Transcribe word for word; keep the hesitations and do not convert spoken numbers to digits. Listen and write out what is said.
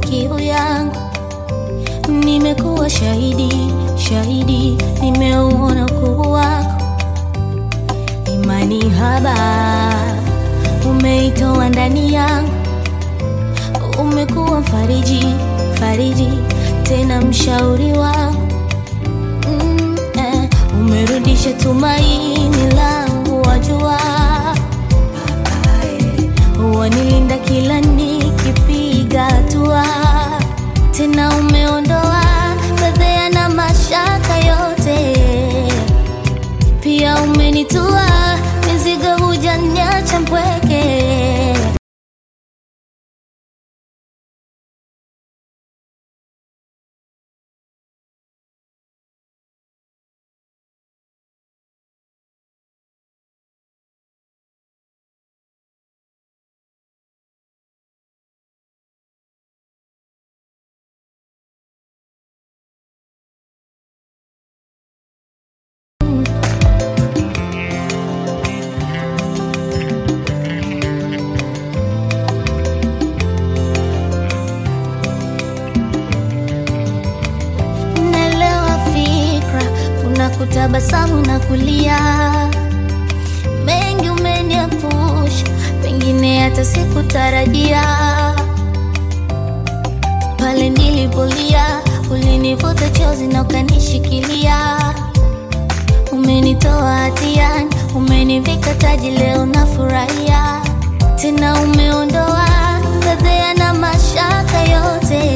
kiu yangu. Nimekuwa shahidi, shahidi, nimeuona ukuu wako. Imani haba umeitoa ndani yangu. Umekuwa mfariji, fariji, tena mshauri wangu. mm, eh, Umerudisha tumaini langu, wajua wanilinda kila nikipiga hatua. Tena umeondoa fedheha na mashaka yote. Pia umenitua mizigo, hujaniacha mpweke. Kutabasamu na kulia, mengi umeniepusha, pengine hata sikutarajia. Pale nilipolia, ulinivuta chozi na ukanishikilia. Umenitoa hatiani, umenivika taji, leo nafurahia. Tena umeondoa fedheha na mashaka yote.